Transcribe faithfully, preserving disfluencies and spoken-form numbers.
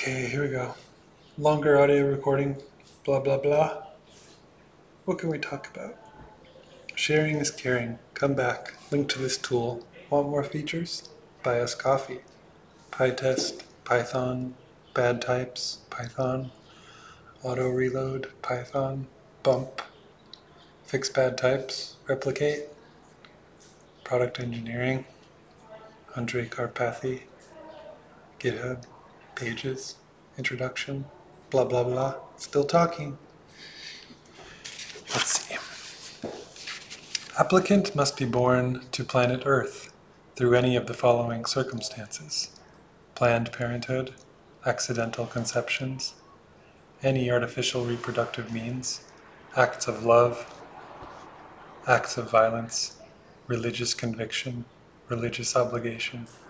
Okay, here we go. Longer audio recording, blah, blah, blah. What can we talk about? Sharing is caring. Come back. Link to this tool. Want more features? Buy us coffee. PyTest, Python, bad types, Python, auto reload, Python, bump, fix bad types, replicate, product engineering, Andre Karpathy, GitHub, pages, introduction, blah, blah, blah. Still talking. Let's see. Applicant must be born to planet Earth through any of the following circumstances: Planned Parenthood, accidental conceptions, any artificial reproductive means, acts of love, acts of violence, religious conviction, religious obligation,